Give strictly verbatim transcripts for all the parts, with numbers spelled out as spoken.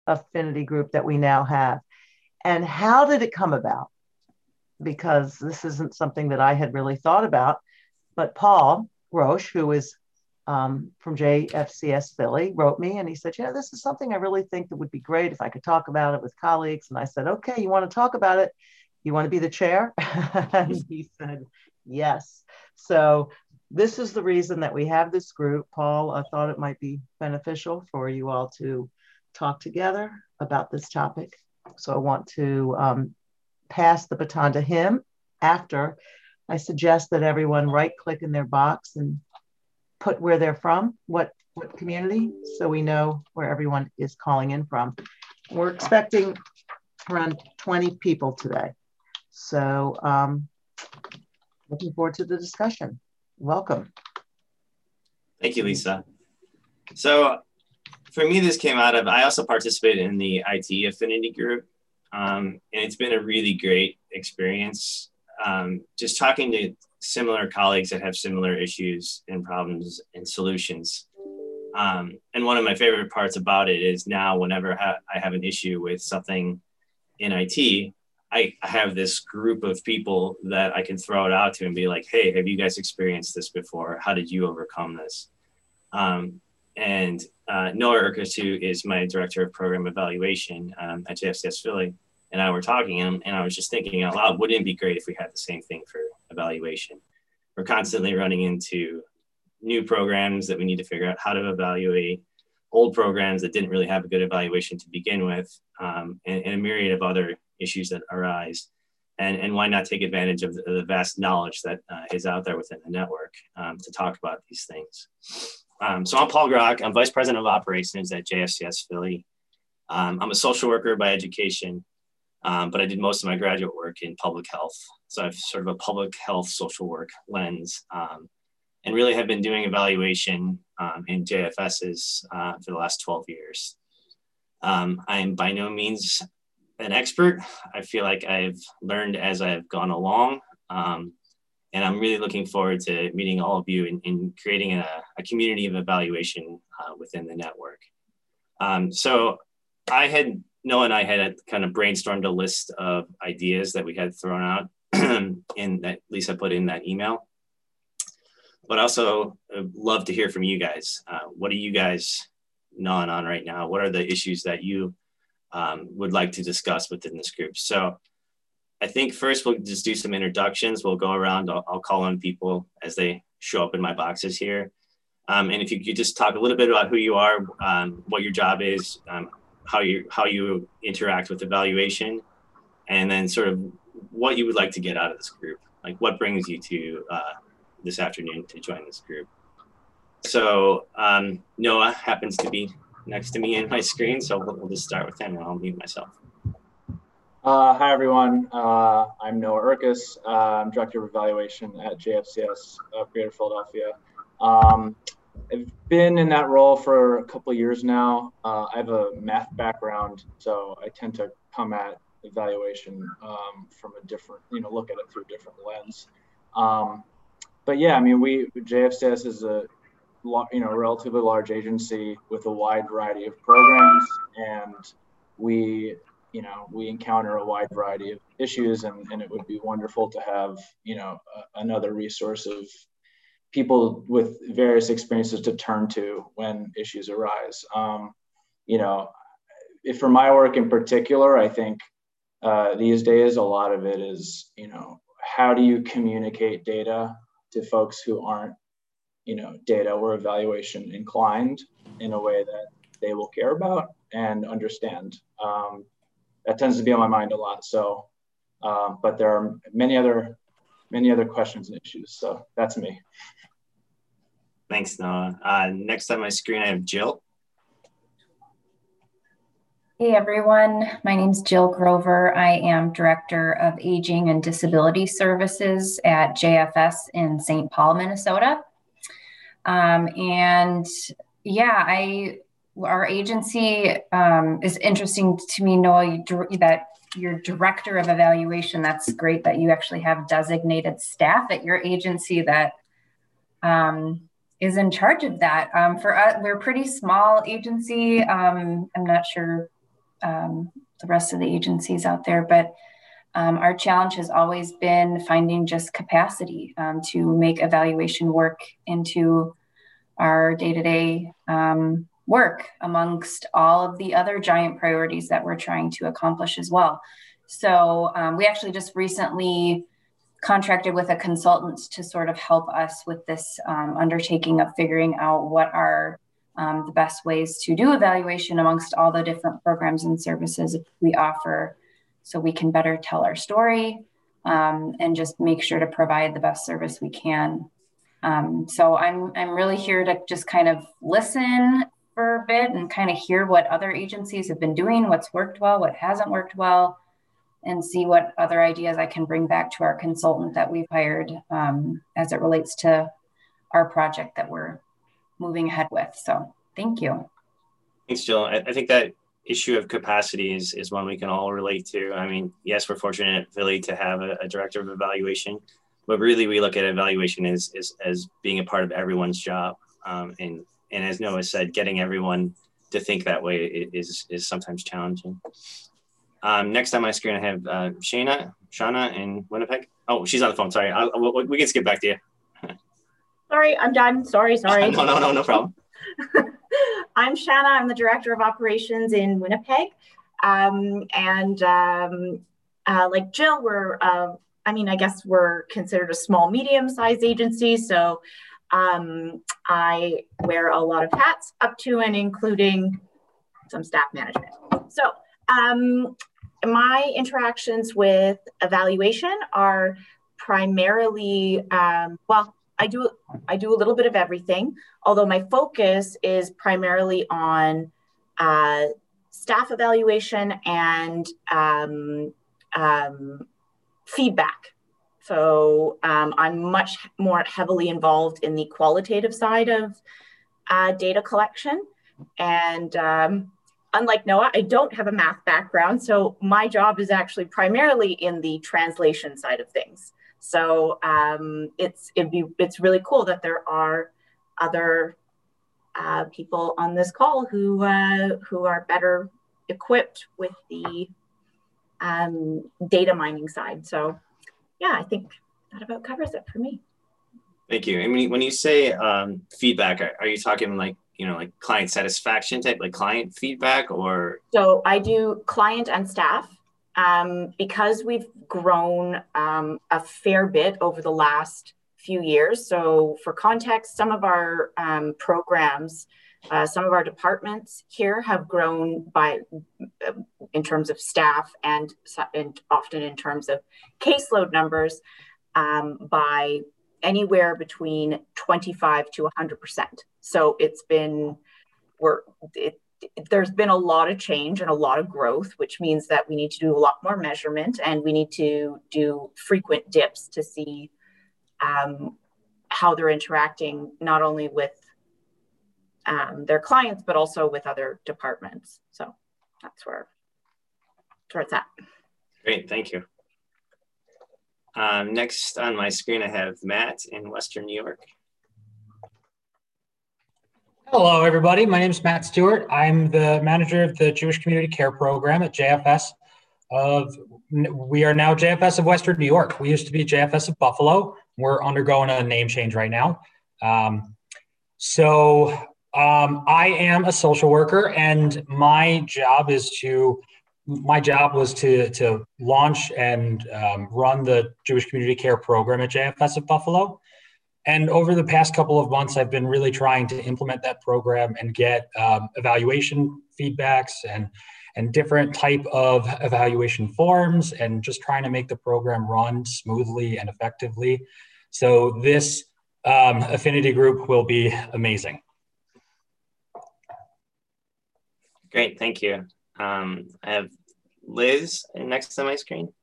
affinity group that we now have. And how did it come about? Because this isn't something that I had really thought about, but Paul Roche, who is um, from J F C S Philly, wrote me and he said, you know, this is something I really think that would be great if I could talk about it with colleagues. And I said, okay, you want to talk about it? You want to be the chair? And he said, yes. So this is the reason that we have this group. Paul, I thought it might be beneficial for you all to talk together about this topic. So I want to um, pass the baton to him. After, I suggest that everyone right click in their box and put where they're from, what, what community, so we know where everyone is calling in from. We're expecting around twenty people today. So um, looking forward to the discussion. Welcome. Thank you, Lisa. So for me, this came out of, I also participated in the I T affinity group. Um, and it's been a really great experience. Um, just talking to similar colleagues that have similar issues and problems and solutions. Um, and one of my favorite parts about it is now whenever ha I have an issue with something in I T, I, I have this group of people that I can throw it out to and be like, hey, have you guys experienced this before? How did you overcome this? Um, and uh, Noah Urkus, who is my director of program evaluation um, at J F C S Philly, and I were talking, and, and I was just thinking out loud, wouldn't it be great if we had the same thing for evaluation? We're constantly running into new programs that we need to figure out how to evaluate, old programs that didn't really have a good evaluation to begin with, um, and, and a myriad of other issues that arise. And, and why not take advantage of the, the vast knowledge that uh, is out there within the network um, to talk about these things. Um, so I'm Paul Grock. I'm Vice President of Operations at J F C S Philly. Um, I'm a social worker by education, um, but I did most of my graduate work in public health. So I have sort of a public health social work lens, um, and really have been doing evaluation um, in J F Ss uh, for the last twelve years. Um, I am by no means an expert. I feel like I've learned as I've gone along. Um, And I'm really looking forward to meeting all of you in, in creating a, a community of evaluation uh, within the network. Um, so I had, Noah and I had kind of brainstormed a list of ideas that we had thrown out in that Lisa put in that email. But also I'd love to hear from you guys. Uh, what are you guys gnawing on right now? What are the issues that you um, would like to discuss within this group? So I think first we'll just do some introductions. We'll go around, I'll, I'll call on people as they show up in my boxes here. Um, and if you could just talk a little bit about who you are, um, what your job is, um, how you how you interact with evaluation, and then sort of what you would like to get out of this group. Like what brings you to uh, this afternoon to join this group. So um, Noah happens to be next to me in my screen, so we'll, we'll just start with him and I'll mute myself. Uh, hi, everyone. Uh, I'm Noah Urkus. Uh, I'm Director of Evaluation at J F C S of Greater Philadelphia. Um, I've been in that role for a couple of years now. Uh, I have a math background, so I tend to come at evaluation um, from a different, you know, look at it through a different lens. Um, but yeah, I mean, we, J F C S is a, you know, relatively large agency with a wide variety of programs, and we you know, we encounter a wide variety of issues, and, and it would be wonderful to have, you know, a, another resource of people with various experiences to turn to when issues arise. Um, you know, if for my work in particular, I think uh, these days, a lot of it is, you know, how do you communicate data to folks who aren't, you know, data or evaluation inclined in a way that they will care about and understand. Um, That tends to be on my mind a lot. So, uh, but there are many other, many other questions and issues. So that's me. Thanks, Noah. Uh, next on my screen, I have Jill. Hey, everyone. My name is Jill Grover. I am Director of Aging and Disability Services at J F S in Saint Paul, Minnesota. Um, and yeah, I Our agency um, is interesting to me, Noah, you, that you're Director of Evaluation. That's great that you actually have designated staff at your agency that um, is in charge of that. Um, for us, we're a pretty small agency. Um, I'm not sure um, the rest of the agencies out there. But um, our challenge has always been finding just capacity um, to make evaluation work into our day-to-day um, work amongst all of the other giant priorities that we're trying to accomplish as well. So um, we actually just recently contracted with a consultant to sort of help us with this um, undertaking of figuring out what are um, the best ways to do evaluation amongst all the different programs and services we offer, so we can better tell our story um, and just make sure to provide the best service we can. Um, so I'm I'm really here to just kind of listen for a bit and kind of hear what other agencies have been doing, what's worked well, what hasn't worked well, and see what other ideas I can bring back to our consultant that we've hired um, as it relates to our project that we're moving ahead with. So thank you. Thanks, Jill. I, I think that issue of capacity is, is one we can all relate to. I mean, yes, we're fortunate really to have a, a director of evaluation, but really we look at evaluation as, as, as being a part of everyone's job. Um, and, and as Noah said, getting everyone to think that way is, is sometimes challenging. Um, next on my screen, I have uh, Shana, Shana in Winnipeg. Oh, she's on the phone. Sorry, I'll, we, we can skip back to you. Sorry, I'm done. Sorry, sorry. no, no, no, no problem. I'm Shanna. I'm the Director of Operations in Winnipeg. Um, and um, uh, like Jill, we're, uh, I mean, I guess we're considered a small, medium-sized agency. So um, I wear a lot of hats up to and including some staff management. So um, my interactions with evaluation are primarily, um, well, I do I do a little bit of everything, although my focus is primarily on uh, staff evaluation and um, um, feedback. So um, I'm much more heavily involved in the qualitative side of uh, data collection. And um, unlike Noah, I don't have a math background. So my job is actually primarily in the translation side of things. So um, it's it'd be it's really cool that there are other uh, people on this call who uh, who are better equipped with the um, data mining side. So yeah, I think that about covers it for me. Thank you. And when you, when you say um, feedback, are, are you talking like you know like client satisfaction type, like client feedback, or? So I do client and staff. Um, because we've grown um, a fair bit over the last few years. So for context, some of our um, programs, uh, some of our departments here have grown by, uh, in terms of staff and, and often in terms of caseload numbers um, by anywhere between twenty-five to one hundred percent. So it's been, we're, it, there's been a lot of change and a lot of growth, which means that we need to do a lot more measurement and we need to do frequent dips to see um, how they're interacting, not only with um, their clients, but also with other departments. So that's where, that's where it's at. Great, thank you. Um, next on my screen, I have Matt in Western New York. Hello, everybody. My name is Matt Stewart. I'm the manager of the Jewish Community Care Program at J F S. Of we are now J F S of Western New York. We used to be J F S of Buffalo. We're undergoing a name change right now. Um, so um, I am a social worker, and my job is to my job was to to launch and um, run the Jewish Community Care Program at J F S of Buffalo. And over the past couple of months, I've been really trying to implement that program and get um, evaluation feedbacks and, and different type of evaluation forms and just trying to make the program run smoothly and effectively. So this um, affinity group will be amazing. Great, thank you. Um, I have Liz next to my screen.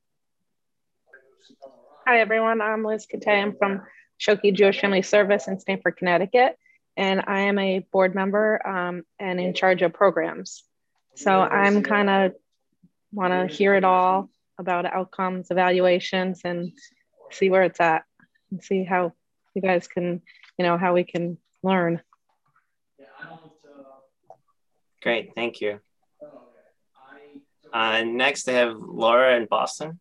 Hi, everyone. I'm Liz Katay. I'm from Shoki Jewish Family Service in Stamford, Connecticut, and I am a board member um, and in charge of programs. So I'm kind of want to hear it all about outcomes, evaluations, and see where it's at, and see how you guys can, you know, how we can learn. Great, thank you. Uh, next, I have Laura in Boston.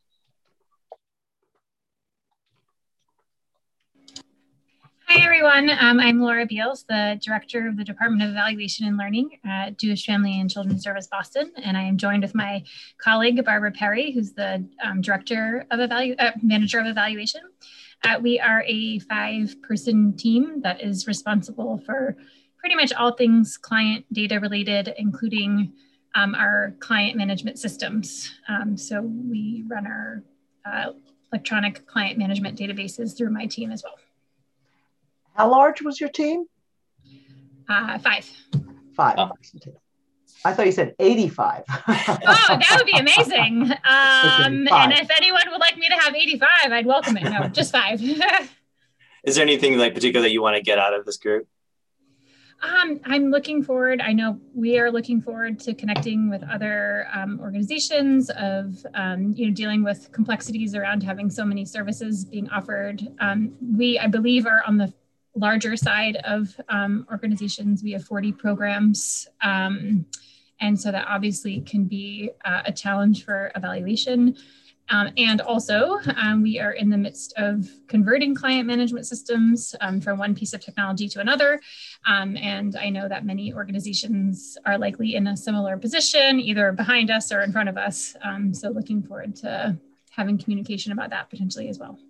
Hi, everyone. Um, I'm Laura Beals, the Director of the Department of Evaluation and Learning at Jewish Family and Children's Service Boston. And I am joined with my colleague, Barbara Perry, who's the um, Director of Evalu uh, Manager of Evaluation. Uh, we are a five-person team that is responsible for pretty much all things client data related, including um, our client management systems. Um, so we run our uh, electronic client management databases through my team as well. How large was your team? Uh, five. Five. Oh. I thought you said eighty-five. Oh, that would be amazing. Um, and if anyone would like me to have eighty-five, I'd welcome it. No, just five. Is there anything like particular that you want to get out of this group? Um, I'm looking forward. I know we are looking forward to connecting with other um, organizations of, um, you know, dealing with complexities around having so many services being offered. Um, we, I believe, are on the larger side of um, organizations. We have forty programs. Um, and so that obviously can be uh, a challenge for evaluation. Um, and also, um, we are in the midst of converting client management systems um, from one piece of technology to another. Um, and I know that many organizations are likely in a similar position, either behind us or in front of us. Um, so looking forward to having communication about that potentially as well.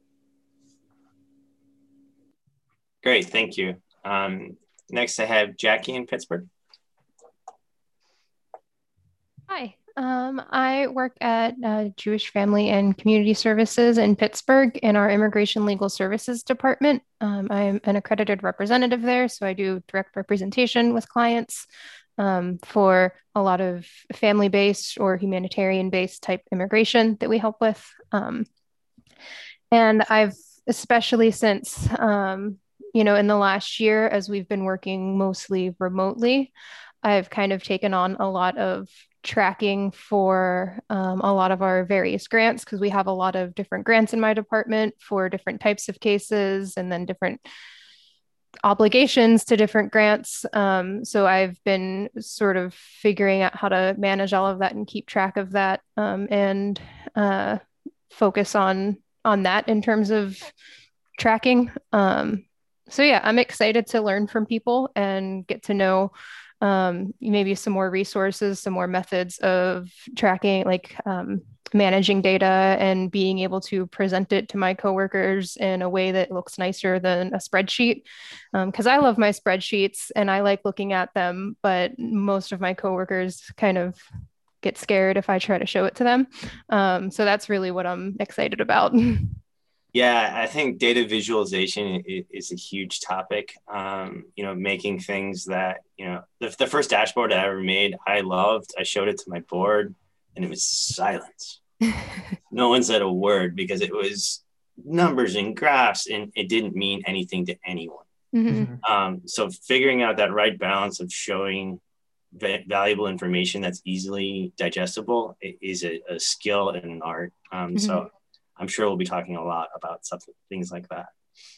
Great, thank you. Um, next, I have Jackie in Pittsburgh. Hi, um, I work at uh, Jewish Family and Community Services in Pittsburgh in our Immigration Legal Services Department. Um, I'm an accredited representative there, so I do direct representation with clients um, for a lot of family-based or humanitarian-based type immigration that we help with. Um, and I've, especially since um, you know, in the last year, as we've been working mostly remotely, I've kind of taken on a lot of tracking for um, a lot of our various grants, because we have a lot of different grants in my department for different types of cases and then different obligations to different grants. Um, so I've been sort of figuring out how to manage all of that and keep track of that um, and uh, focus on, on that in terms of tracking. Um, So yeah, I'm excited to learn from people and get to know um, maybe some more resources, some more methods of tracking, like um, managing data and being able to present it to my coworkers in a way that looks nicer than a spreadsheet. Because um, I love my spreadsheets and I like looking at them, but most of my coworkers kind of get scared if I try to show it to them. Um, so that's really what I'm excited about. Yeah, I think data visualization is a huge topic. Um, you know, making things that, you know, the, the first dashboard I ever made, I loved. I showed it to my board and it was silence. No one said a word because it was numbers and graphs and it didn't mean anything to anyone. Mm-hmm. Um, so figuring out that right balance of showing va- valuable information that's easily digestible is a, a skill and an art. Um, mm-hmm. So I'm sure we'll be talking a lot about something, things like that.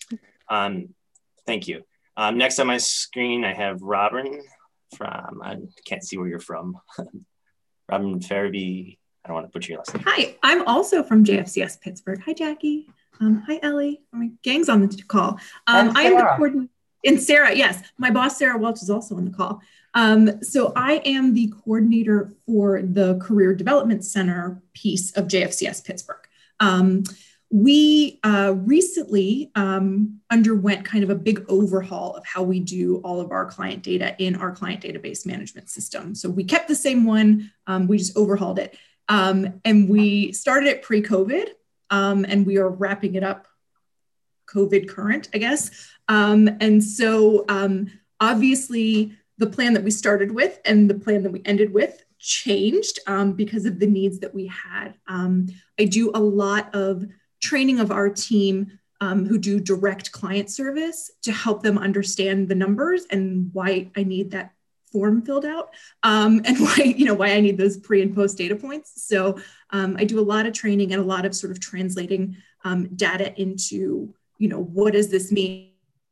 Um, thank you. Um, next on my screen, I have Robin from, I can't see where you're from. Robin Farabee. I don't want to butcher your last name. Hi, I'm also from J F C S Pittsburgh. Hi, Jackie. Um, hi, Ellie. My gang's on the call. Um, I am the coordinator. And Sarah, yes. My boss, Sarah Welch, is also on the call. Um, so I am the coordinator for the Career Development Center piece of J F C S Pittsburgh. Um, we uh, recently um, underwent kind of a big overhaul of how we do all of our client data in our client database management system. So we kept the same one, um, we just overhauled it. Um, and we started it pre-COVID, um, and we are wrapping it up COVID current, I guess. Um, and so um, obviously the plan that we started with and the plan that we ended with changed um, because of the needs that we had. Um, I do a lot of training of our team um, who do direct client service to help them understand the numbers and why I need that form filled out um, and why, you know, why I need those pre and post data points. So um, I do a lot of training and a lot of sort of translating um, data into, you know, what does this mean?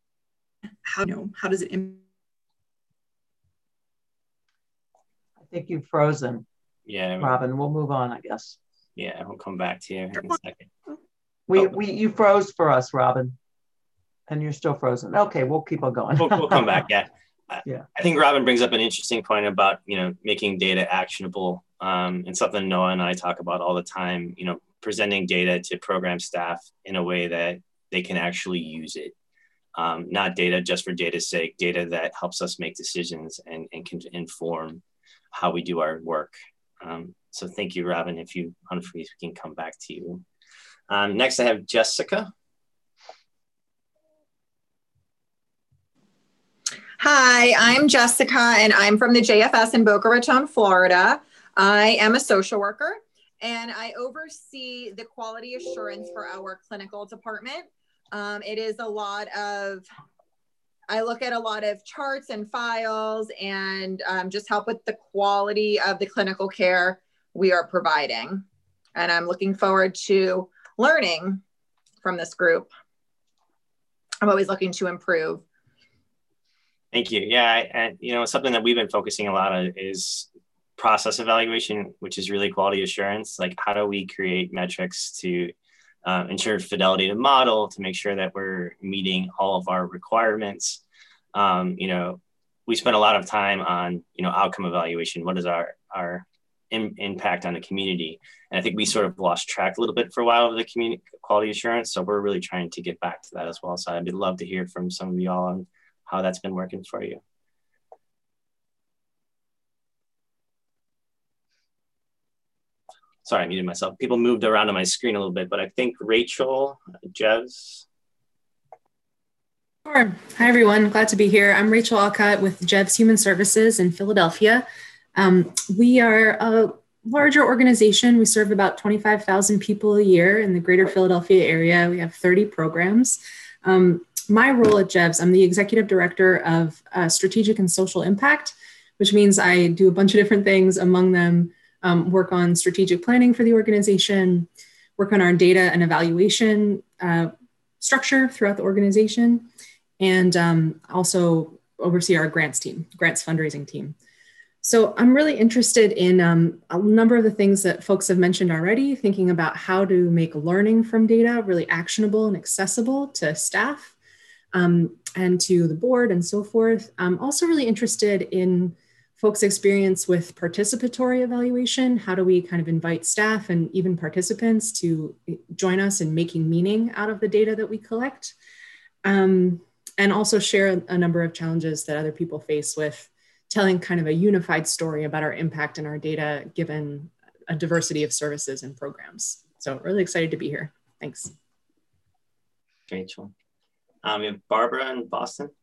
How, you know, how does it impact? I think you've frozen. Yeah. Robin, we'll move on, I guess. Yeah, we'll come back to you in a second. We, oh. we, you froze for us, Robin, and you're still frozen. Okay, we'll keep on going. we'll, we'll come back, yeah. Yeah. I think Robin brings up an interesting point about, you know, making data actionable, um, and something Noah and I talk about all the time, you know, presenting data to program staff in a way that they can actually use it. Um, not data just for data's sake, data that helps us make decisions and, and can inform how we do our work. Um, so thank you, Robin. If you, Humphrey, we can come back to you. Um, next, I have Jessica. Hi, I'm Jessica, and I'm from the J F S in Boca Raton, Florida. I am a social worker, and I oversee the quality assurance for our clinical department. Um, it is a lot of, I look at a lot of charts and files and um, just help with the quality of the clinical care we are providing. And I'm looking forward to learning from this group. I'm always looking to improve. Thank you. Yeah, and you know, something that we've been focusing a lot on is process evaluation, which is really quality assurance. Like, how do we create metrics to uh, ensure fidelity to model, to make sure that we're meeting all of our requirements? Um, you know, we spent a lot of time on, you know, outcome evaluation. What is our our in, impact on the community? And I think we sort of lost track a little bit for a while of the community quality assurance. So we're really trying to get back to that as well. So I'd love to hear from some of y'all on how that's been working for you. Sorry, I muted myself. People moved around on my screen a little bit, but I think Rachel, Jevs. Sure. Hi, everyone. Glad to be here. I'm Rachel Alcott with Jevs Human Services in Philadelphia. Um, we are a larger organization. We serve about twenty-five thousand people a year in the greater Philadelphia area. We have thirty programs. Um, My role at Jevs, I'm the executive director of uh, strategic and social impact, which means I do a bunch of different things, among them um, work on strategic planning for the organization, work on our data and evaluation uh, structure throughout the organization, and um, also oversee our grants team, grants fundraising team. So I'm really interested in um, a number of the things that folks have mentioned already, thinking about how to make learning from data really actionable and accessible to staff. Um, and to the board and so forth. I'm also really interested in folks' experience with participatory evaluation. How do we kind of invite staff and even participants to join us in making meaning out of the data that we collect? Um, and also share a number of challenges that other people face with telling kind of a unified story about our impact and our data given a diversity of services and programs. So really excited to be here. Thanks. Rachel. Um, we have Barbara in Boston.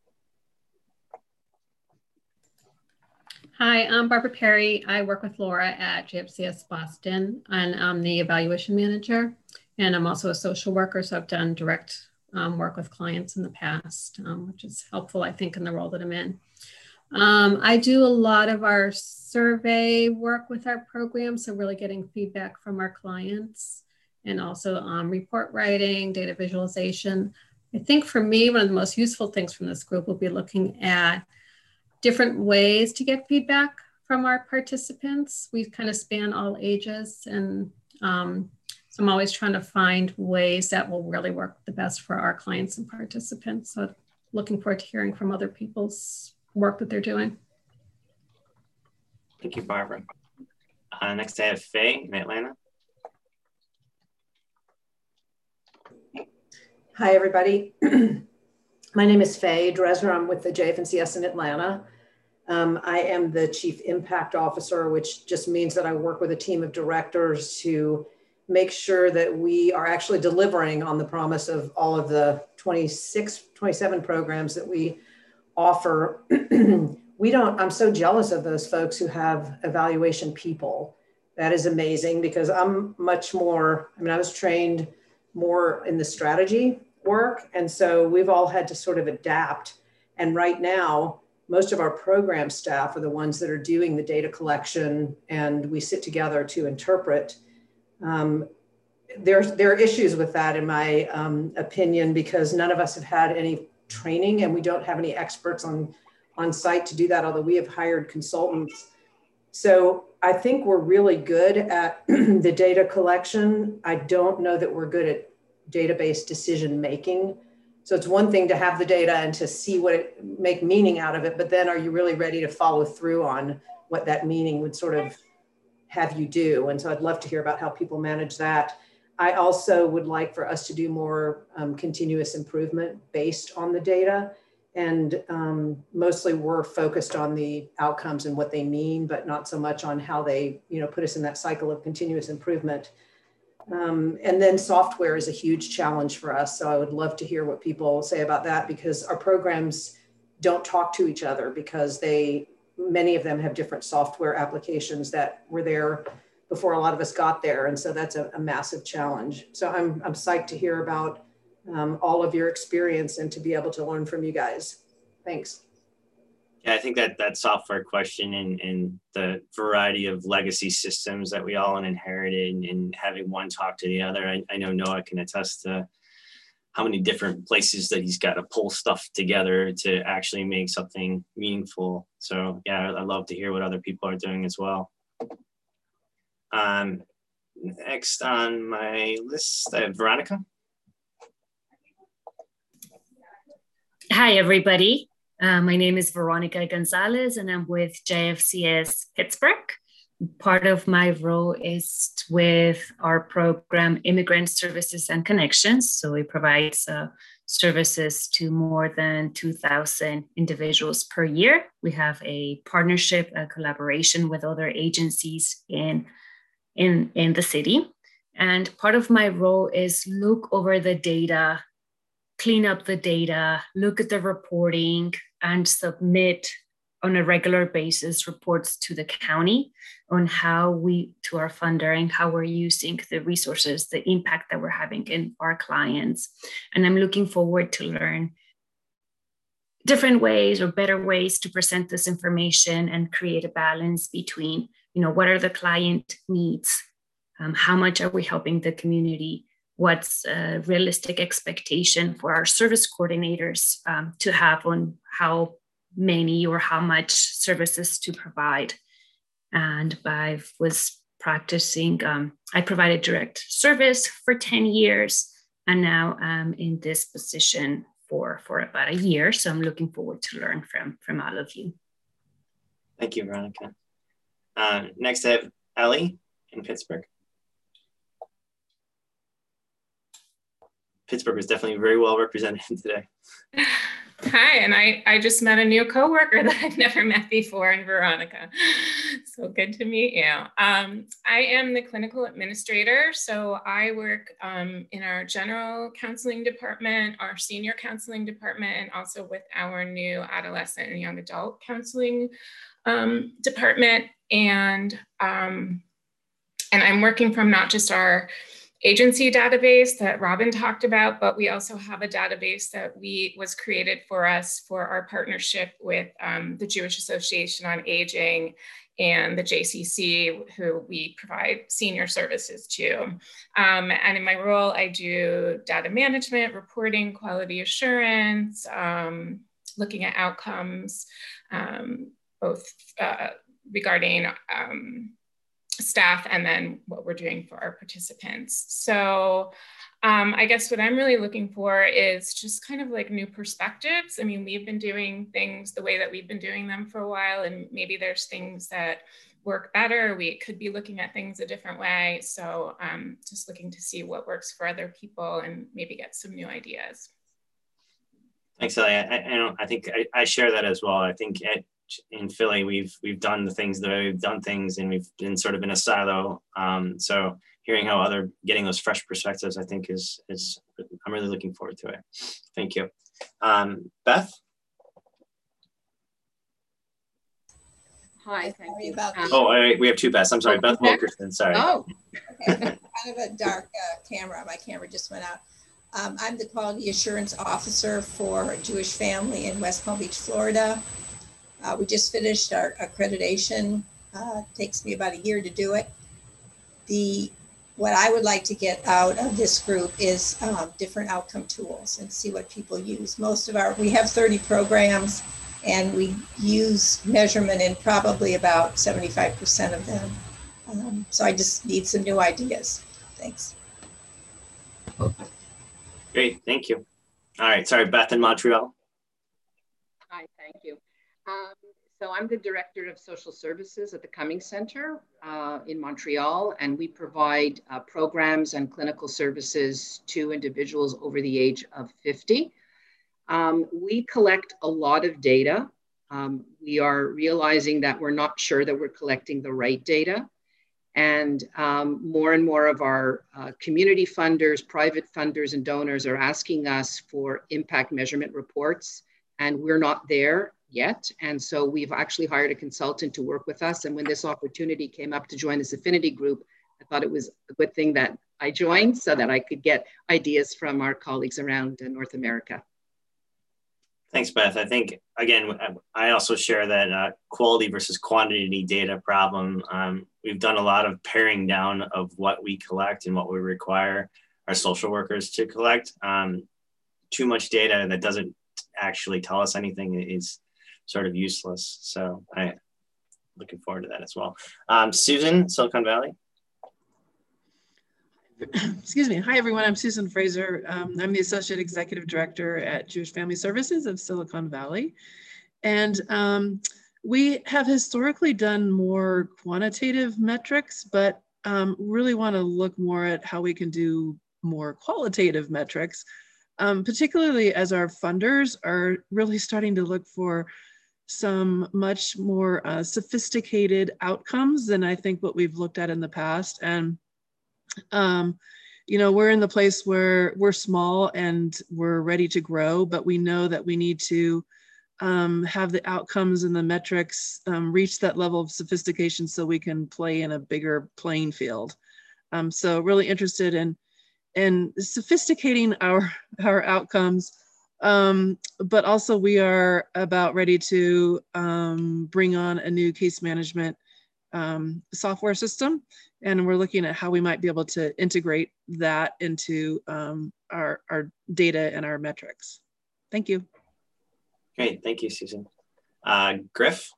Hi, I'm Barbara Perry. I work with Laura at J F C S Boston, and I'm the evaluation manager. And I'm also a social worker, so I've done direct um, work with clients in the past, um, which is helpful, I think, in the role that I'm in. Um, I do a lot of our survey work with our program, so really getting feedback from our clients, and also um, report writing, data visualization. I think for me, one of the most useful things from this group will be looking at different ways to get feedback from our participants. We kind of span all ages, and um, so I'm always trying to find ways that will really work the best for our clients and participants. So looking forward to hearing from other people's work that they're doing. Thank you, Barbara. Uh, next I have Faye in Atlanta. Hi, everybody. My name is Faye Dresner. I'm with the J F C S in Atlanta. Um, I am the Chief Impact Officer, which just means that I work with a team of directors to make sure that we are actually delivering on the promise of all of the twenty-six, twenty-seven programs that we offer. We don't, I'm so jealous of those folks who have evaluation people. That is amazing, because I'm much more, I mean, I was trained more in the strategy work. And so we've all had to sort of adapt. And right now, most of our program staff are the ones that are doing the data collection, and we sit together to interpret. Um, there's, there are issues with that, in my um, opinion, because none of us have had any training, and we don't have any experts on, on site to do that, although we have hired consultants. So I think we're really good at the data collection. I don't know that we're good at database decision making. So it's one thing to have the data and to see what it, make meaning out of it, but then are you really ready to follow through on what that meaning would sort of have you do? And so I'd love to hear about how people manage that. I also would like for us to do more um, continuous improvement based on the data. And um, mostly we're focused on the outcomes and what they mean, but not so much on how they, you know, put us in that cycle of continuous improvement. Um, and then software is a huge challenge for us. So I would love to hear what people say about that, because our programs don't talk to each other because they, many of them have different software applications that were there before a lot of us got there. And so that's a, a massive challenge. So I'm, I'm psyched to hear about um, all of your experience and to be able to learn from you guys. Thanks. Yeah, I think that that software question and, and the variety of legacy systems that we all inherited and having one talk to the other, I, I know Noah can attest to how many different places that he's got to pull stuff together to actually make something meaningful. So yeah, I love to hear what other people are doing as well. Um, next on my list, I have Veronica. Hi, everybody. Uh, my name is Veronica Gonzalez, and I'm with J F C S Pittsburgh. Part of my role is with our program, Immigrant Services and Connections. So it provides uh, services to more than two thousand individuals per year. We have a partnership, a collaboration with other agencies in, in, in the city. And part of my role is look over the data, clean up the data, look at the reporting, and submit on a regular basis reports to the county on how we, to our funder, and how we're using the resources, the impact that we're having in our clients. And I'm looking forward to learn different ways or better ways to present this information and create a balance between, you know, what are the client needs? Um, how much are we helping the community? What's a realistic expectation for our service coordinators um, to have on how many or how much services to provide. And I was practicing, um, I provided direct service for ten years, and now I'm in this position for, for about a year. So I'm looking forward to learn from, from all of you. Thank you, Veronica. Uh, next I have Ellie in Pittsburgh. Pittsburgh was definitely very well represented today. Hi, and I, I just met a new coworker that I've never met before in Veronica. So good to meet you. Um, I am the clinical administrator. So I work um, in our general counseling department, our senior counseling department, and also with our new adolescent and young adult counseling um, department. And, um, and I'm working from not just our agency database that Robin talked about, but we also have a database that we was created for us for our partnership with um, the Jewish Association on Aging and the J C C, who we provide senior services to. Um, and in my role, I do data management, reporting, quality assurance, um, looking at outcomes, um, both uh, regarding um, staff and then what we're doing for our participants. So um, I guess what I'm really looking for is just kind of like new perspectives. I mean, we've been doing things the way that we've been doing them for a while, and maybe there's things that work better. We could be looking at things a different way. So um, just looking to see what works for other people and maybe get some new ideas. Thanks, Ellie. I, I, don't, I think I, I share that as well. I think at, in Philly, we've we've done the things the way we've done things, and we've been sort of in a silo. Um, so hearing how other getting those fresh perspectives, I think is is I'm really looking forward to it. Thank you, um, Beth. Hi, thank you. About um, oh, I, we have two Beths. I'm sorry, oh, Beth Wilkerson. Sorry. Oh, okay. Kind of a dark uh, camera. My camera just went out. Um, I'm the quality assurance officer for a Jewish family in West Palm Beach, Florida. Uh, we just finished our accreditation. Uh, takes me about a year to do it. The what I would like to get out of this group is um, different outcome tools and see what people use. Most of our, we have thirty programs. and we use measurement in probably about seventy-five percent of them. Um, so I just need some new ideas. Thanks. Great, thank you. All right, sorry, Beth in Montreal. Hi, thank you. Um, so I'm the Director of Social Services at the Cummings Center uh, in Montreal, and we provide uh, programs and clinical services to individuals over the age of fifty. Um, we collect a lot of data. Um, we are realizing that we're not sure that we're collecting the right data. And um, more and more of our uh, community funders, private funders, and donors are asking us for impact measurement reports, and we're not there yet. And so we've actually hired a consultant to work with us. And when this opportunity came up to join this affinity group, I thought it was a good thing that I joined so that I could get ideas from our colleagues around uh, North America. Thanks, Beth. I think, again, I also share that uh, quality versus quantity data problem. Um, we've done a lot of paring down of what we collect and what we require our social workers to collect. Um, too much data that doesn't actually tell us anything is sort of useless. So I'm looking forward to that as well. Um, Susan, Silicon Valley. Excuse me. Hi, everyone. I'm Susan Fraser. Um, I'm the Associate Executive Director at Jewish Family Services of Silicon Valley. And um, we have historically done more quantitative metrics, but um, really want to look more at how we can do more qualitative metrics, um, particularly as our funders are really starting to look for some much more uh, sophisticated outcomes than I think what we've looked at in the past. And Um, you know, we're in the place where we're small and we're ready to grow, but we know that we need to um, have the outcomes and the metrics um, reach that level of sophistication so we can play in a bigger playing field. Um, so really interested in, in sophisticating our, our outcomes, um, but also we are about ready to um, bring on a new case management um, software system. And we're looking at how we might be able to integrate that into um, our, our data and our metrics. Thank you. Great, thank you, Susan. Uh, Griff?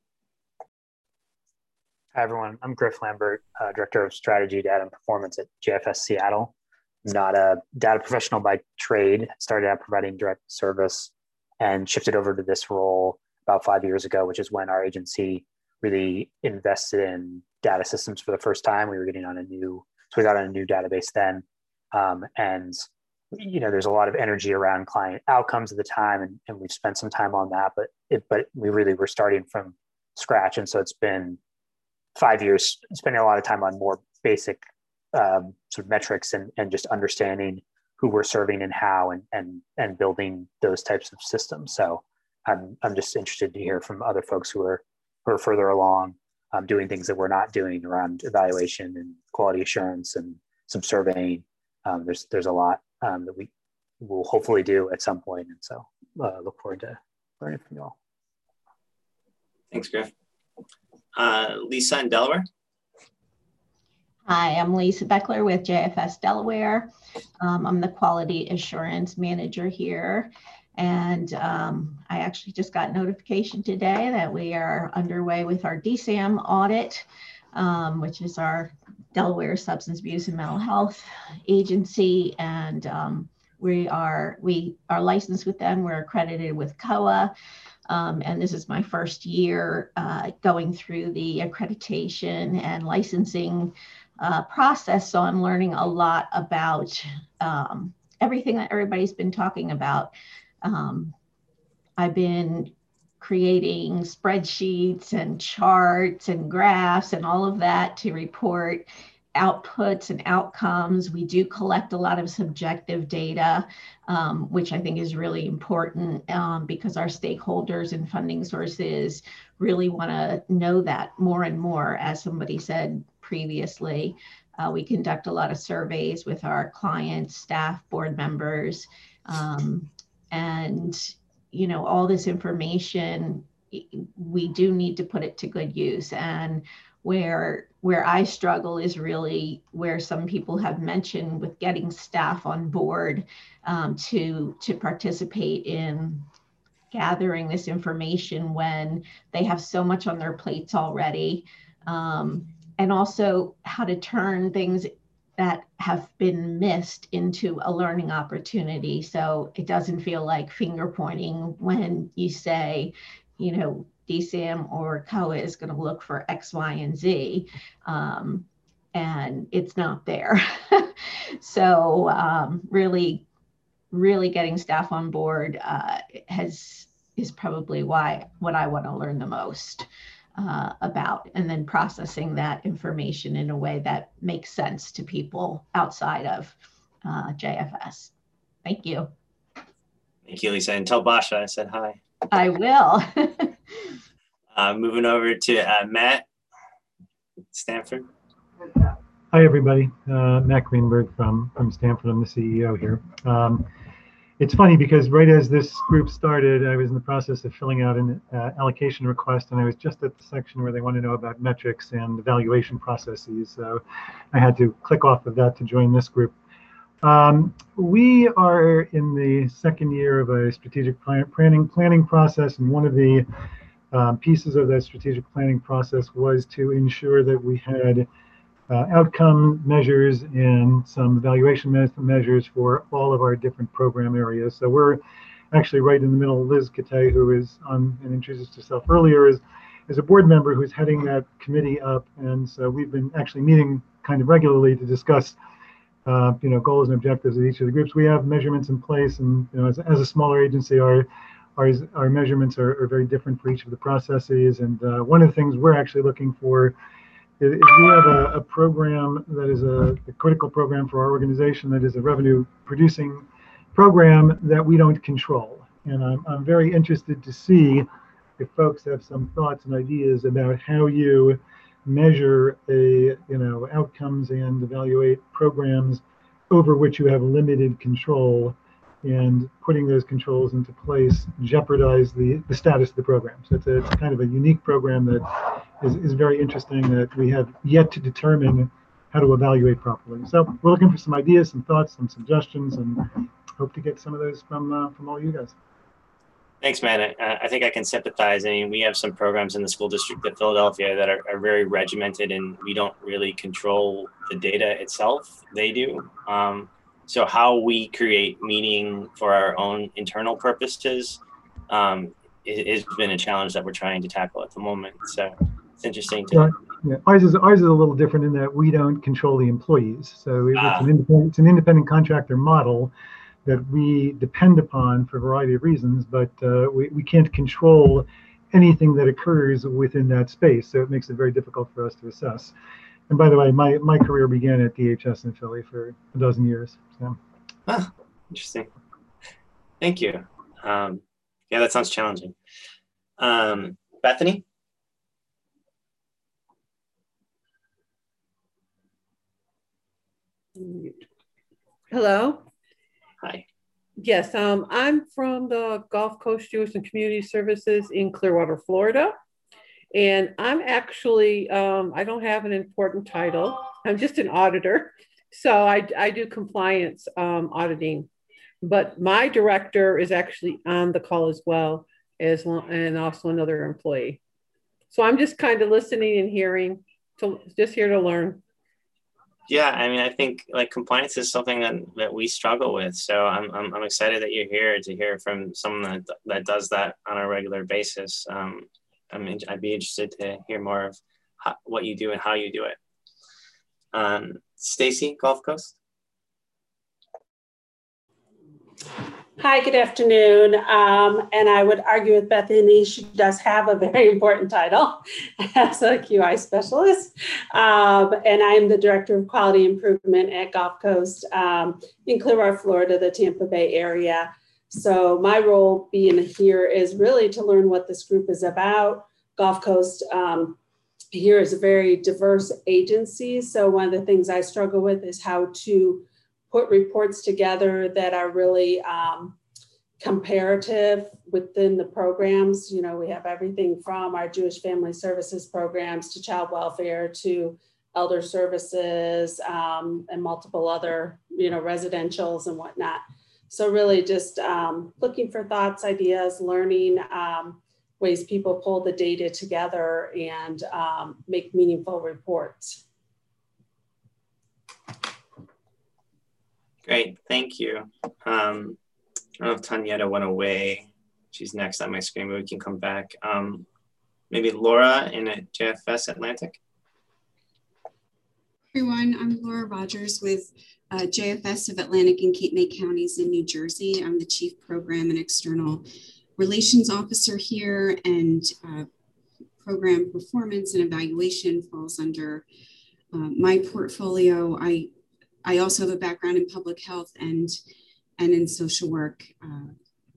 Hi, everyone. I'm Griff Lambert, uh, Director of Strategy, Data, and Performance at J F S Seattle. I'm not a data professional by trade. Started out providing direct service and shifted over to this role about five years ago, which is when our agency really invested in data systems for the first time. We were getting on a new, so we got on a new database then. Um, and, you know, there's a lot of energy around client outcomes at the time, and, and we've spent some time on that, but it, but we really were starting from scratch. And so it's been five years, spending a lot of time on more basic um, sort of metrics and, and just understanding who we're serving and how, and, and, and building those types of systems. So I'm, I'm just interested to hear from other folks who are, who are further along, um, doing things that we're not doing around evaluation and quality assurance and some surveying. Um, there's there's a lot um, that we will hopefully do at some point, and so uh, look forward to learning from you all. Thanks, Griff. Uh, Lisa in Delaware. Hi, I'm Lisa Beckler with J F S Delaware. Um, I'm the quality assurance manager here. And um, I actually just got notification today that we are underway with our D SAM audit, um, which is our Delaware Substance Abuse and Mental Health Agency. And um, we are we are licensed with them. We're accredited with C O A. Um, and this is my first year uh, going through the accreditation and licensing uh, process. So I'm learning a lot about um, everything that everybody's been talking about. Um, I've been creating spreadsheets and charts and graphs and all of that to report outputs and outcomes. We do collect a lot of subjective data, um, which I think is really important um, because our stakeholders and funding sources really want to know that more and more. As somebody said previously, uh, we conduct a lot of surveys with our clients, staff, board members, um, and you know, all this information, we do need to put it to good use. And where where I struggle is really where some people have mentioned with getting staff on board um, to to participate in gathering this information when they have so much on their plates already, um, and also how to turn things that have been missed into a learning opportunity. So it doesn't feel like finger pointing when you say, you know, D SAM or C O A is going to look for X, Y, and Z, um, and it's not there. So um, really, really getting staff on board uh, has is probably why what I want to learn the most uh, about, and then processing that information in a way that makes sense to people outside of uh, J F S. Thank you. Thank you, Lisa. And tell Basha I said hi. I will. uh, moving over to uh, Matt Stanford. Hi, everybody. Uh, Matt Greenberg from, from Stanford. I'm the C E O here. Um, it's funny because right as this group started, I was in the process of filling out an uh, allocation request, and I was just at the section where they want to know about metrics and evaluation processes. So I had to click off of that to join this group. Um, we are in the second year of a strategic planning planning process, and one of the um, pieces of that strategic planning process was to ensure that we had uh, outcome measures and some evaluation me measures for all of our different program areas. So we're actually right in the middle. Liz Katay, who is on and introduced herself earlier, is is a board member who's heading that committee up, and so we've been actually meeting kind of regularly to discuss Uh, you know, goals and objectives of each of the groups. We have measurements in place, and you know, as, as a smaller agency, our our, our measurements are, are very different for each of the processes. And uh, one of the things we're actually looking for is, is we have a, a program that is a, a critical program for our organization that is a revenue-producing program that we don't control. And I'm I'm very interested to see if folks have some thoughts and ideas about how you measure a you know outcomes and evaluate programs over which you have limited control, and putting those controls into place jeopardize the the status of the program. So it's a, it's kind of a unique program that is, is very interesting, that we have yet to determine how to evaluate properly. So we're looking for some ideas, some thoughts, some suggestions, and hope to get some of those from uh, from all you guys. Thanks, man. I, I think I can sympathize. I mean, we have some programs in the school district of Philadelphia that are, are very regimented, and we don't really control the data itself. They do. Um, so how we create meaning for our own internal purposes um, has been a challenge that we're trying to tackle at the moment. So it's interesting to. Yeah, yeah. Ours is ours is a little different in that we don't control the employees. So it's ah. an independent it's an independent contractor model that we depend upon for a variety of reasons, but uh, we, we can't control anything that occurs within that space. So it makes it very difficult for us to assess. And by the way, my, my career began at D H S in Philly for a dozen years. So. Ah, interesting. Thank you. Um, yeah, that sounds challenging. Um, Bethany? Hello. Hi. Yes, um, I'm from the Gulf Coast Jewish and Community Services in Clearwater, Florida. And I'm actually, um, I don't have an important title. I'm just an auditor. So I, I do compliance um, auditing. But my director is actually on the call as well, as long, and also another employee. So I'm just kind of listening and hearing, to, just here to learn. Yeah, I mean, I think like compliance is something that, that we struggle with. So I'm, I'm, I'm excited that you're here to hear from someone that, that does that on a regular basis. Um, I mean, I'd be interested to hear more of how, what you do and how you do it. Um, Stacy, Gulf Coast. Hi, good afternoon. Um, and I would argue with Bethany, she does have a very important title as a Q I specialist. Um, and I'm the Director of Quality Improvement at Gulf Coast um, in Clearwater, Florida, the Tampa Bay area. So my role being here is really to learn what this group is about. Gulf Coast um, here is a very diverse agency. So one of the things I struggle with is how to put reports together that are really um, comparative within the programs. You know, we have everything from our Jewish Family Services programs to child welfare to elder services um, and multiple other, you know, residentials and whatnot. So really just um, looking for thoughts, ideas, learning um, ways people pull the data together and um, make meaningful reports. Great, thank you. Um, I don't know if Tanyetta went away. She's next on my screen, but we can come back. Um, maybe Laura in at J F S Atlantic. Everyone, I'm Laura Rogers with uh, J F S of Atlantic and Cape May counties in New Jersey. I'm the Chief Program and External Relations Officer here, and uh, program performance and evaluation falls under uh, my portfolio. I, I also have a background in public health and, and in social work. Uh,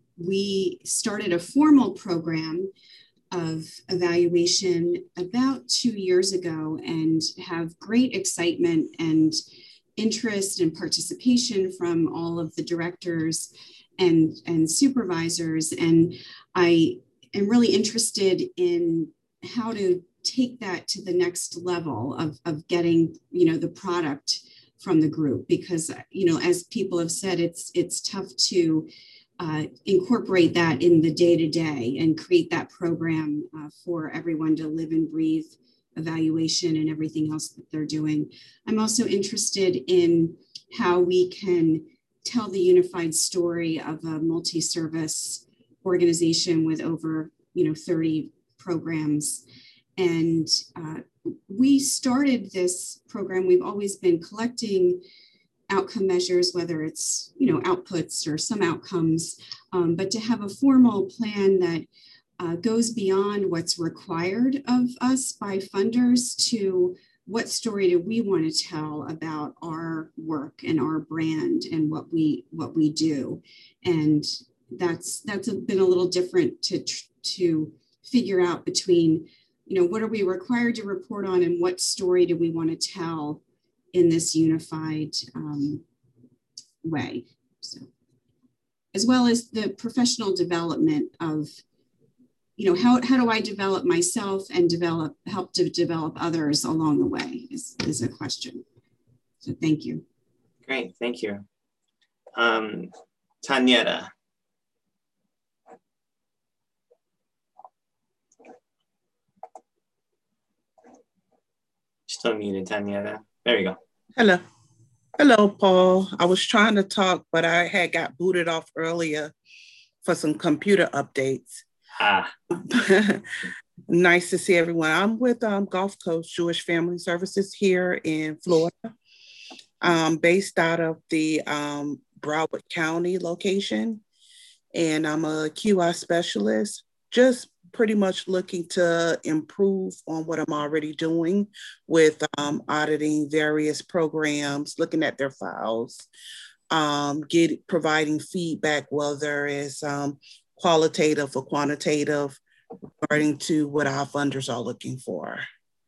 we started a formal program of evaluation about two years ago and have great excitement and interest and participation from all of the directors and, and supervisors. And I am really interested in how to take that to the next level of, of getting, you know, the product from the group, because, you know, as people have said, it's, it's tough to Uh, incorporate that in the day-to-day and create that program uh, for everyone to live and breathe evaluation and everything else that they're doing. I'm also interested in how we can tell the unified story of a multi-service organization with over, you know, thirty programs. And uh, we started this program. We've always been collecting outcome measures, whether it's, you know, outputs or some outcomes, um, but to have a formal plan that uh, goes beyond what's required of us by funders to what story do we want to tell about our work and our brand and what we what we do. And that's that's been a little different to to figure out between, you know, what are we required to report on and what story do we want to tell in this unified um, way. So, as well as the professional development of, you know, how, how do I develop myself and develop, help to develop others along the way is, is a question. So thank you. Great, thank you. Um, Tanyetta. Still muted, Tanyetta. There you go. Hello. Hello, Paul. I was trying to talk, but I had got booted off earlier for some computer updates. Ah. Nice to see everyone. I'm with um, Gulf Coast Jewish Family Services here in Florida, um, based out of the um, Broward County location. And I'm a Q I specialist, just pretty much looking to improve on what I'm already doing with um, auditing various programs, looking at their files, um, get, providing feedback, whether it's um, qualitative or quantitative, regarding to what our funders are looking for.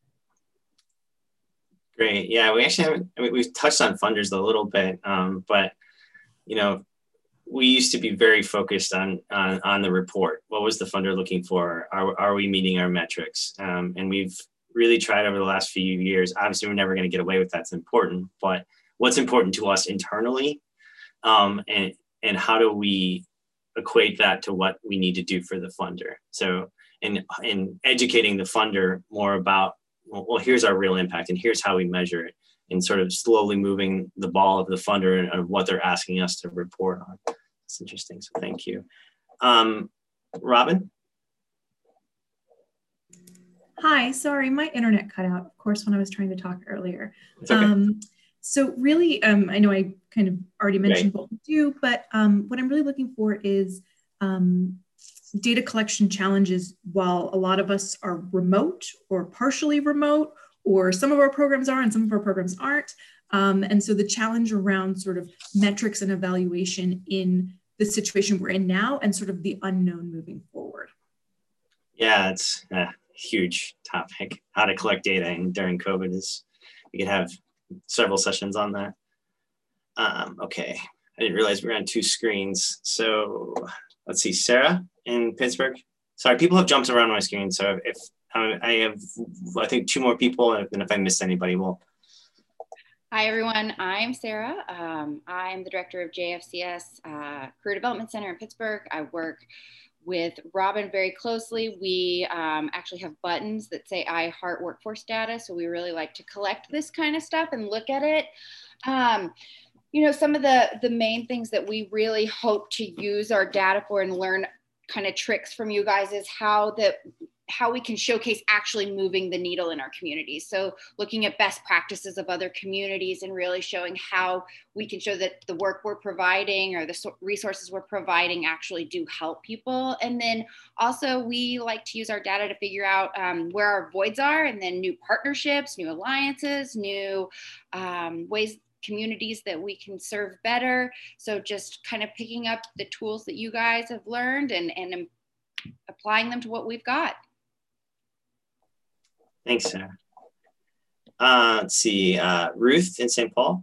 Great. Yeah, we actually haven't, I mean, we've touched on funders a little bit, um, but, you know, we used to be very focused on, on, on the report. What was the funder looking for? Are, are we meeting our metrics? Um, and we've really tried over the last few years. Obviously, we're never going to get away with that's important, but what's important to us internally, um, and, and how do we equate that to what we need to do for the funder? So in, in educating the funder more about, well, well, here's our real impact and here's how we measure it, and sort of slowly moving the ball of the funder and of what they're asking us to report on. It's interesting, so thank you. Um, Robin? Hi, sorry, my internet cut out, of course, when I was trying to talk earlier. It's okay. Um, so really, um, I know I kind of already mentioned right. what we do, but um, what I'm really looking for is um, data collection challenges while a lot of us are remote or partially remote, or some of our programs are and some of our programs aren't. Um, and so the challenge around sort of metrics and evaluation in the situation we're in now and sort of the unknown moving forward. Yeah, it's a huge topic. How to collect data and during COVID is, we could have several sessions on that. Um, okay, I didn't realize we were on two screens. So let's see, Sarah in Pittsburgh. Sorry, people have jumped around my screen. So if I have, I think two more people, and if I missed anybody, we'll. Hi, everyone. I'm Sarah. Um, I'm the director of J F C S uh, Career Development Center in Pittsburgh. I work with Robin very closely. We um, actually have buttons that say I heart workforce data. So we really like to collect this kind of stuff and look at it. Um, you know, some of the, the main things that we really hope to use our data for and learn kind of tricks from you guys is how the how we can showcase actually moving the needle in our communities. So looking at best practices of other communities and really showing how we can show that the work we're providing or the resources we're providing actually do help people. And then also we like to use our data to figure out um, where our voids are, and then new partnerships, new alliances, new um, ways, communities that we can serve better. So just kind of picking up the tools that you guys have learned and, and applying them to what we've got. Thanks, Sarah. Uh, let's see, uh, Ruth in Saint Paul.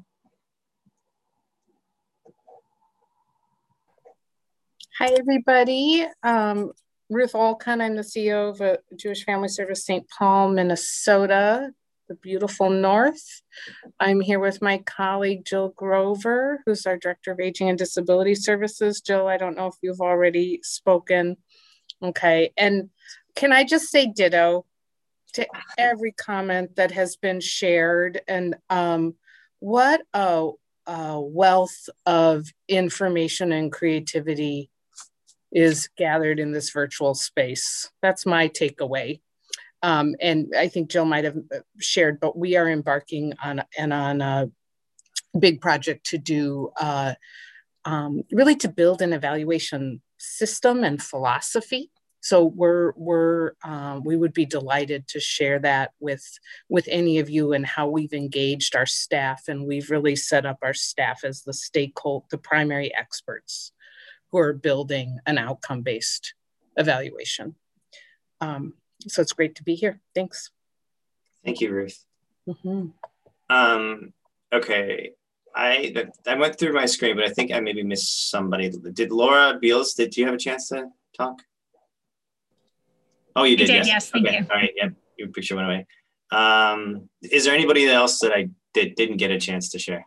Hi, everybody. Um, Ruth Alcott, I'm the C E O of a Jewish Family Service Saint Paul, Minnesota, the beautiful North. I'm here with my colleague, Jill Grover, who's our Director of Aging and Disability Services. Jill, I don't know if you've already spoken. Okay, and can I just say ditto to every comment that has been shared, and um, what a, a wealth of information and creativity is gathered in this virtual space. That's my takeaway. Um, and I think Jill might have shared, but we are embarking on, and on a big project to do, uh, um, really to build an evaluation system and philosophy. So we're, we're, um, we would be delighted to share that with, with any of you and how we've engaged our staff. And we've really set up our staff as the stakeholder, the primary experts who are building an outcome-based evaluation. Um, so it's great to be here. Thanks. Thank you, Ruth. Mm-hmm. Um, okay, I, I went through my screen, but I think I maybe missed somebody. Did Laura Beals, did you have a chance to talk? Oh, you did, did yes. yes, thank okay. you. All right, yeah, your picture went away. Um, is there anybody else that I did, didn't get a chance to share?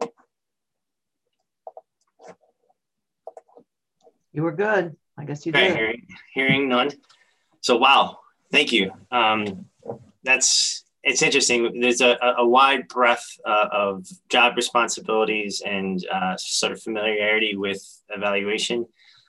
You were good. I guess you okay, did. Hearing, hearing none. So, wow, thank you. Um, that's, it's interesting. There's a, a wide breadth uh, of job responsibilities and uh, sort of familiarity with evaluation.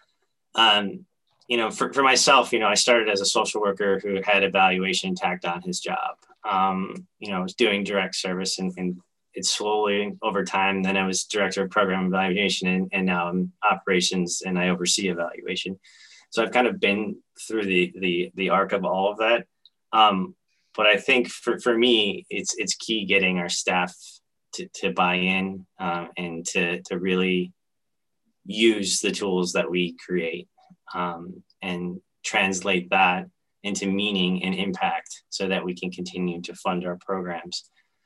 Um, You know, for, for myself, you know, I started as a social worker who had evaluation tacked on his job. Um, you know, I was doing direct service and, and it's slowly over time. Then I was director of program evaluation and, and now I'm operations and I oversee evaluation. So I've kind of been through the the, the arc of all of that. Um, but I think for, for me, it's it's key getting our staff to, to buy in um, and to, to really use the tools that we create. Um, and translate that into meaning and impact so that we can continue to fund our programs.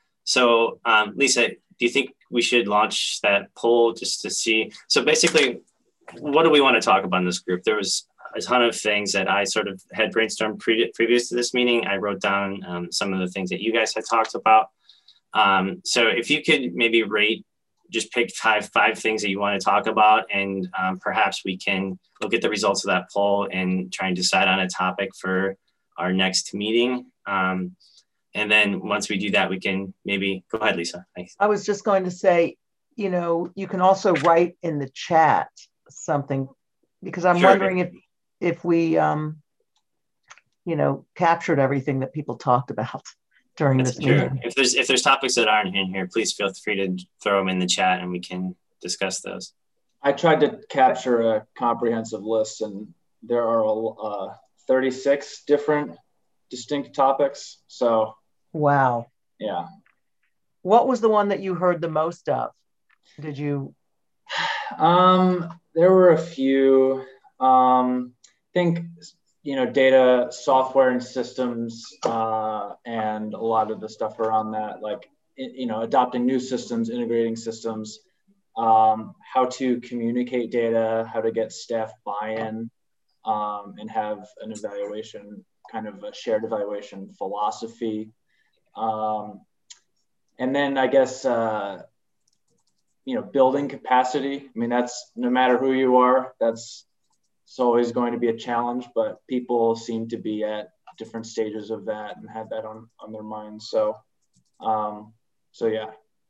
So um, Lisa, do you think we should launch that poll just to see? So basically, what do we want to talk about in this group? There was a ton of things that I sort of had brainstormed pre previous to this meeting. I wrote down um, some of the things that you guys had talked about. Um, so if you could maybe rate, just pick five, five things that you want to talk about, and um, perhaps we can look at the results of that poll and try and decide on a topic for our next meeting. Um, and then once we do that, we can maybe, go ahead, Lisa. Thanks. I was just going to say, you know, you can also write in the chat something, because I'm sure. wondering if, if we, um, you know, captured everything that people talked about during That's this true. meeting. If there's if there's topics that aren't in here, please feel free to throw them in the chat and we can discuss those. I tried to capture a comprehensive list, and there are uh, thirty-six different distinct topics. So, wow. Yeah. What was the one that you heard the most of? Did you? Um, there were a few. Um, I think. You know, data, software and systems, uh, and a lot of the stuff around that, like, you know, adopting new systems, integrating systems, um, how to communicate data, how to get staff buy-in, um, and have an evaluation, kind of a shared evaluation philosophy. Um, and then I guess, uh, you know, building capacity. I mean, that's no matter who you are, that's it's always going to be a challenge, but people seem to be at different stages of that and have that on, on their minds. So, um, so yeah.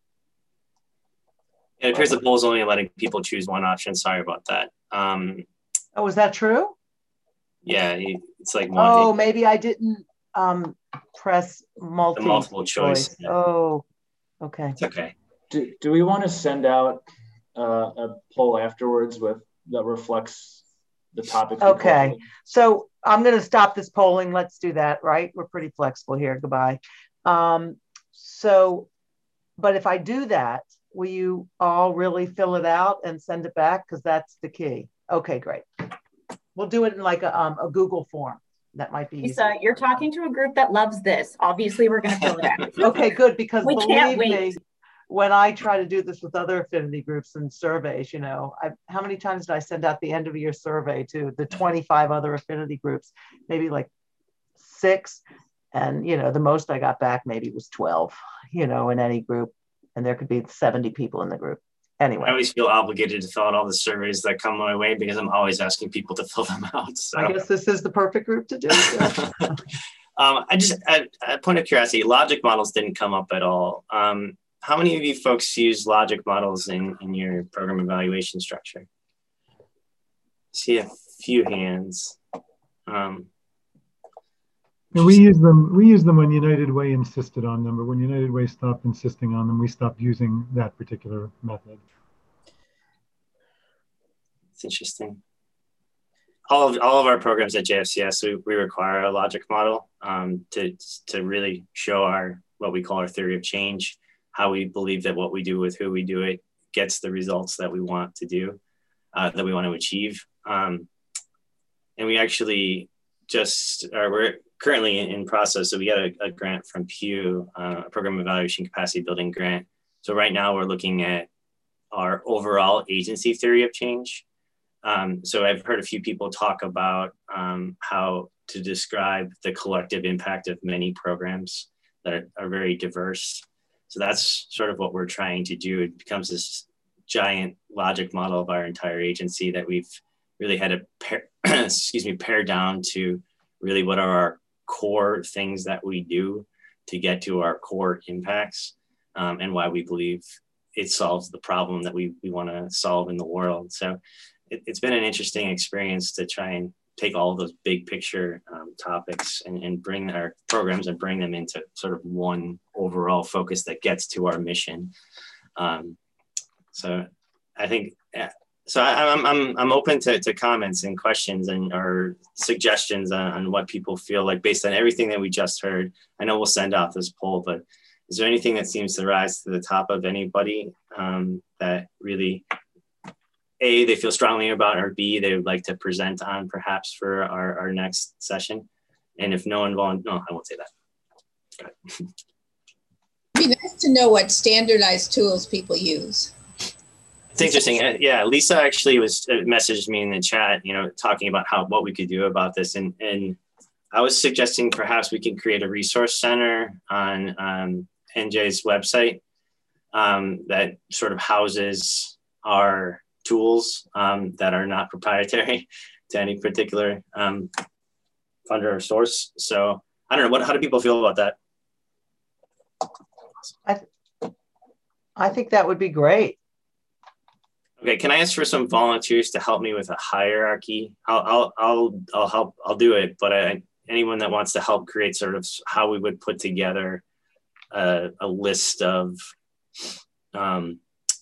It appears the poll is only letting people choose one option. Sorry about that. Um, oh, is that true? Yeah, it's like one. Oh, maybe I didn't um, press multi the multiple choice. choice. Oh, okay. It's okay. Do, do we want to send out uh, a poll afterwards with that reflects the topic? Okay, so I'm going to stop this polling. Let's do that, right? We're pretty flexible here. Goodbye. Um, so, but if I do that, will you all really fill it out and send it back? Because that's the key. Okay, great. We'll do it in like a, um, a Google form. That might be Lisa, easy. You're talking to a group that loves this. Obviously, we're going to fill it out. Okay, good, because we believe can't wait. me, when I try to do this with other affinity groups and surveys, you know, I, how many times did I send out the end of year survey to the twenty-five other affinity groups? Maybe like six. And, you know, the most I got back maybe was twelve, you know, in any group. And there could be seventy people in the group. Anyway. I always feel obligated to fill out all the surveys that come my way because I'm always asking people to fill them out. So. I guess this is the perfect group to do it. um, I just, a point of curiosity, logic models didn't come up at all. Um, how many of you folks use logic models in, in your program evaluation structure? I see a few hands. Um, And we use them. We use them when United Way insisted on them, but when United Way stopped insisting on them, we stopped using that particular method. It's interesting. All of all of our programs at J F C S, we, we require a logic model um, to to really show our what we call our theory of change, how we believe that what we do with who we do it gets the results that we want to do, uh, that we want to achieve. Um, and we actually just are we're currently in, in process. So we got a, a grant from Pew, uh, a program evaluation capacity building grant. So right now we're looking at our overall agency theory of change. Um, so I've heard a few people talk about um, how to describe the collective impact of many programs that are, are very diverse. So that's sort of what we're trying to do. It becomes this giant logic model of our entire agency that we've really had to pare, excuse me, pare down to really what are our core things that we do to get to our core impacts um, and why we believe it solves the problem that we, we want to solve in the world. So it, it's been an interesting experience to try and take all of those big picture um, topics and, and bring our programs and bring them into sort of one overall focus that gets to our mission. Um, so I think, yeah. So I, I'm, I'm, I'm open to, to comments and questions and or suggestions on, on what people feel like based on everything that we just heard. I know we'll send out this poll, but is there anything that seems to rise to the top of anybody um, that really, A, they feel strongly about, or B, they would like to present on perhaps for our, our next session? And if no one won't, no, I won't say that. It'd be nice to know what standardized tools people use. It's interesting. Uh, yeah, Lisa actually was uh, messaged me in the chat, you know, talking about how what we could do about this. And, and I was suggesting perhaps we can create a resource center on um, N J's website um, that sort of houses our tools um, that are not proprietary to any particular um, funder or source. So I don't know, what, how do people feel about that? I, th I think that would be great. Okay, can I ask for some volunteers to help me with a hierarchy? I'll, I'll, I'll, I'll help, I'll do it, but I, anyone that wants to help create sort of how we would put together a, a list of um,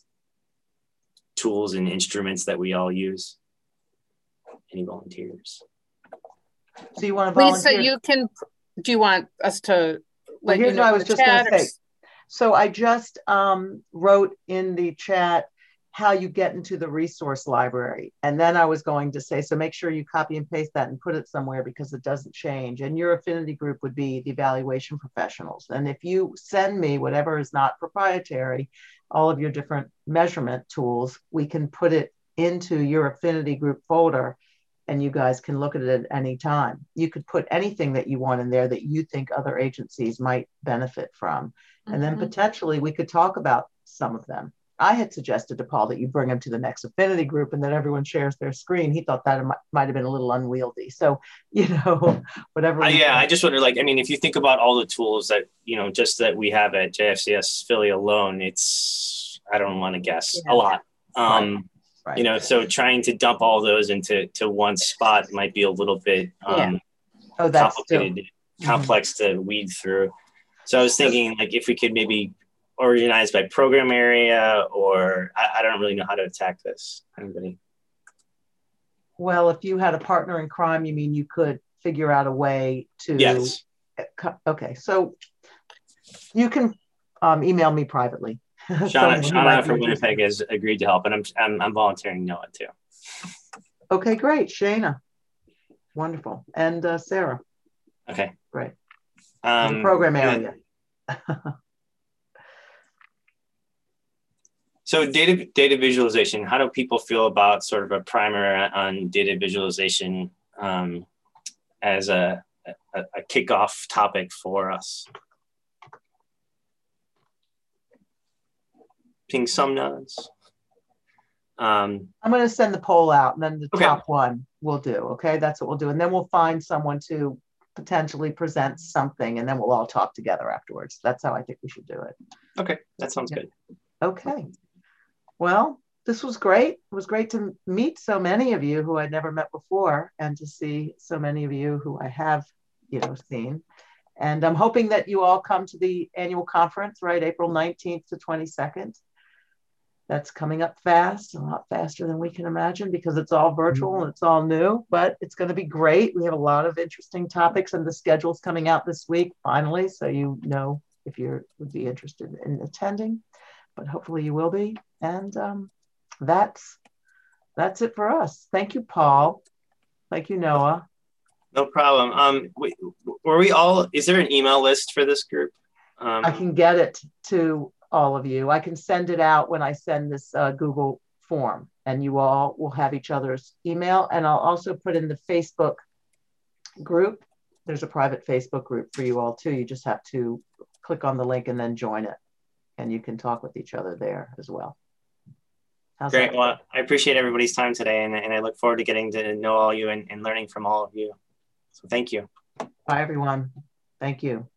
tools and instruments that we all use. Any volunteers? So you want to volunteer? Lisa, you can, do you want us to well, let here's you know what I was just going to or... say. So I just um, wrote in the chat how you get into the resource library. And then I was going to say, so make sure you copy and paste that and put it somewhere because it doesn't change. And your affinity group would be the evaluation professionals. And if you send me whatever is not proprietary, all of your different measurement tools, we can put it into your affinity group folder and you guys can look at it at any time. You could put anything that you want in there that you think other agencies might benefit from. And then potentially we could talk about some of them. I had suggested to Paul that you bring him to the next affinity group and that everyone shares their screen. He thought that it might, might have been a little unwieldy. So, you know, whatever. Uh, yeah, I just wonder, like, I mean, if you think about all the tools that, you know, just that we have at J F C S Philly alone, it's, I don't want to guess, yeah. a lot. Um, right. Right. You know, so trying to dump all those into to one spot might be a little bit um, yeah. oh, that's complicated, still... complex mm-hmm. to weed through. So I was thinking, like, if we could maybe organize by program area, or I, I don't really know how to attack this. Anybody? Well, if you had a partner in crime, you mean you could figure out a way to. Yes. Okay, so you can um, email me privately. Shauna, Shauna from Winnipeg has agreed to help, and I'm I'm, I'm volunteering Noah too. Okay, great, Shana. Wonderful, and uh, Sarah. Okay, great. Um, the program area. So data data visualization, how do people feel about sort of a primer on data visualization um, as a, a, a kickoff topic for us? Ping some nods. Um, I'm going to send the poll out, and then the okay. top one we'll do. Okay, that's what we'll do. And then we'll find someone to potentially present something, and then we'll all talk together afterwards. That's how I think we should do it. Okay, that sounds good. Okay. Well, this was great. It was great to meet so many of you who I'd never met before, and to see so many of you who I have, you know, seen. And I'm hoping that you all come to the annual conference, right, April nineteenth to twenty-second. That's coming up fast, a lot faster than we can imagine, because it's all virtual and it's all new, but it's going to be great. We have a lot of interesting topics, and the schedule's coming out this week, finally, so you know if you would be interested in attending, but hopefully you will be. And um, that's, that's it for us. Thank you, Paul. Thank you, Noah. No problem. Um, we, were we all, is there an email list for this group? Um, I can get it to all of you. I can send it out when I send this uh, Google form, and you all will have each other's email. And I'll also put in the Facebook group. There's a private Facebook group for you all too. You just have to click on the link and then join it, and you can talk with each other there as well. How's Great. that? Well, I appreciate everybody's time today, and, and I look forward to getting to know all you and, and learning from all of you. So thank you. Bye, everyone. Thank you.